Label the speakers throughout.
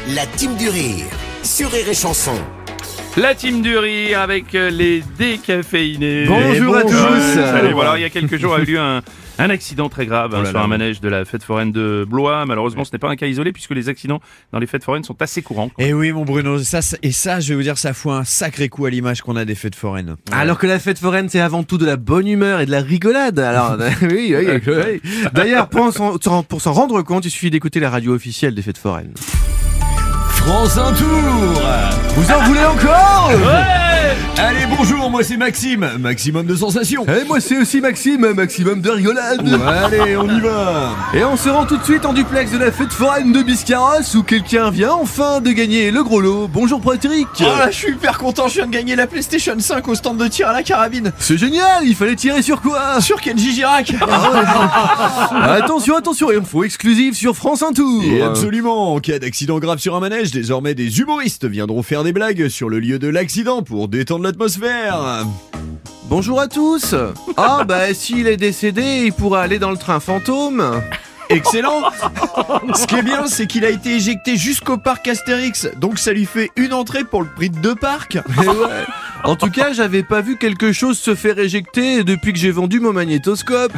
Speaker 1: La team du rire sur Rire et Chanson.
Speaker 2: La team du rire avec les décaféinés.
Speaker 3: Bonjour à tous.
Speaker 2: Salut. Voilà, il y a quelques jours a eu lieu un accident très grave sur un manège de la fête foraine de Blois. Malheureusement, ce n'est pas un cas isolé puisque les accidents dans les fêtes foraines sont assez courants.
Speaker 3: Et oui, mon Bruno, ça, je vais vous dire, ça fout un sacré coup à l'image qu'on a des fêtes foraines.
Speaker 4: Alors que la fête foraine, c'est avant tout de la bonne humeur et de la rigolade. Alors, oui. D'ailleurs, pour s'en rendre compte, il suffit d'écouter la radio officielle des fêtes foraines.
Speaker 3: France 1 tour.
Speaker 4: Vous en voulez encore?
Speaker 3: Allez, bonjour, moi c'est Maxime, maximum de sensations.
Speaker 4: Et moi c'est aussi Maxime, maximum de rigolade.
Speaker 3: Allez, on y va.
Speaker 4: Et on se rend tout de suite en duplex de la fête foraine de Biscarrosse où quelqu'un vient enfin de gagner le gros lot. Bonjour Patrick.
Speaker 3: Oh là, je suis hyper content, je viens de gagner la PlayStation 5 au stand de tir à la carabine.
Speaker 4: C'est génial, il fallait tirer sur quoi?
Speaker 3: Sur Kenji Girac.
Speaker 4: Attention, info exclusive sur France 1 Tour.
Speaker 3: Et absolument, en cas d'accident grave sur un manège, désormais des humoristes viendront faire des blagues sur le lieu de l'accident pour détendre l'atmosphère.
Speaker 4: Bonjour à tous. Ah bah s'il est décédé, il pourra aller dans le train fantôme.
Speaker 3: Excellent. Ce qui est bien, c'est qu'il a été éjecté jusqu'au parc Astérix, donc ça lui fait une entrée pour le prix de 2 parcs.
Speaker 4: Mais ouais. En tout cas, j'avais pas vu quelque chose se faire éjecter depuis que j'ai vendu mon magnétoscope.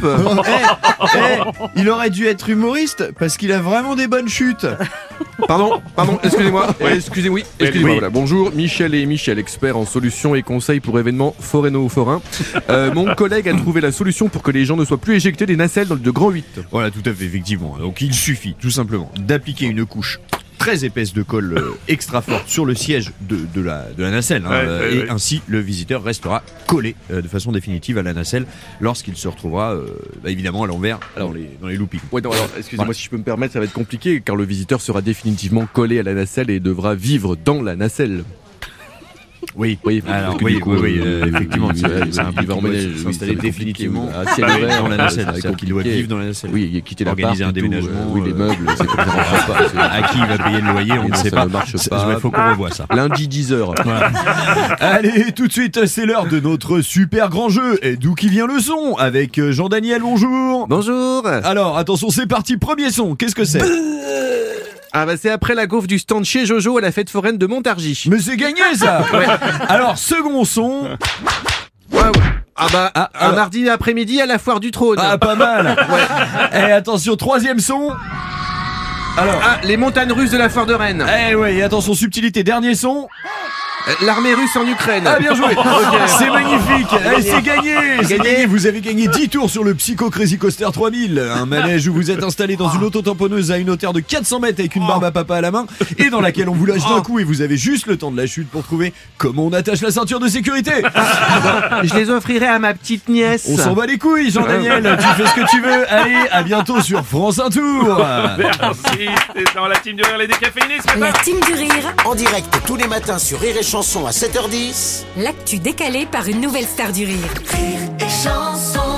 Speaker 3: Il aurait dû être humoriste parce qu'il a vraiment des bonnes chutes.
Speaker 4: Pardon, excusez-moi. Excusez-moi.
Speaker 3: Oui.
Speaker 4: Voilà. Bonjour, Michel, expert en solutions et conseils pour événements forains. Mon collègue a trouvé la solution pour que les gens ne soient plus éjectés des nacelles dans le de grand 8.
Speaker 3: Voilà, tout à fait, effectivement. Donc il suffit, tout simplement, d'appliquer une couche très épaisse de colle extra forte sur le siège de la nacelle. Et ainsi, le visiteur restera collé de façon définitive à la nacelle lorsqu'il se retrouvera, évidemment, à l'envers dans les loopings.
Speaker 4: Ouais, non, alors, excusez-moi si je peux me permettre, ça va être compliqué car le visiteur sera définitivement collé à la nacelle et devra vivre dans la nacelle.
Speaker 3: Oui,
Speaker 4: alors,
Speaker 3: effectivement,
Speaker 4: c'est un peu
Speaker 3: s'installer définitivement
Speaker 4: dans
Speaker 3: la nacelle, c'est-à-dire qu'il doit vivre dans la nacelle.
Speaker 4: Oui, et quitter
Speaker 3: organiser
Speaker 4: l'appart,
Speaker 3: un déménagement,
Speaker 4: les meubles, c'est comme ça marche pas.
Speaker 3: À qui il va payer le loyer, on ne sait pas. Il faut qu'on revoie ça.
Speaker 4: Lundi 10h.
Speaker 3: Voilà. Allez, tout de suite, c'est l'heure de notre super grand jeu. Et d'où qui vient le son? Avec Jean-Daniel, bonjour.
Speaker 4: Bonjour.
Speaker 3: Alors, attention, c'est parti, premier son. Qu'est-ce que c'est?
Speaker 4: Ah bah c'est après la gaufre du stand chez Jojo à la fête foraine de Montargis.
Speaker 3: Mais c'est gagné ça. Ouais. Alors, second son.
Speaker 4: Ouais. Ah bah un mardi après-midi à la foire du trône.
Speaker 3: Ah, pas mal. Ouais. Et attention, troisième son. Alors,
Speaker 4: les montagnes russes de la foire de Rennes.
Speaker 3: Et attention, subtilité, dernier son.
Speaker 4: L'armée russe en Ukraine.
Speaker 3: Ah, bien joué. C'est magnifique. C'est gagné. Vous avez gagné 10 tours sur le Psycho Crazy Coaster 3000, un manège où vous êtes installé dans une auto-tamponneuse à une hauteur de 400 mètres avec une barbe à papa à la main et dans laquelle on vous lâche d'un coup et vous avez juste le temps de la chute pour trouver comment on attache la ceinture de sécurité.
Speaker 4: Je les offrirai à ma petite nièce.
Speaker 3: On s'en bat les couilles, Jean-Daniel. Tu fais ce que tu veux. Allez, à bientôt sur France 1 Tour.
Speaker 2: Merci, c'est dans la team du rire, les décaféinés ce matin.
Speaker 5: La team du rire,
Speaker 1: En direct tous les matins sur Rire et Chanson à 7h10.
Speaker 5: l'actu décalée par une nouvelle star du rire.
Speaker 6: Rire et chanson.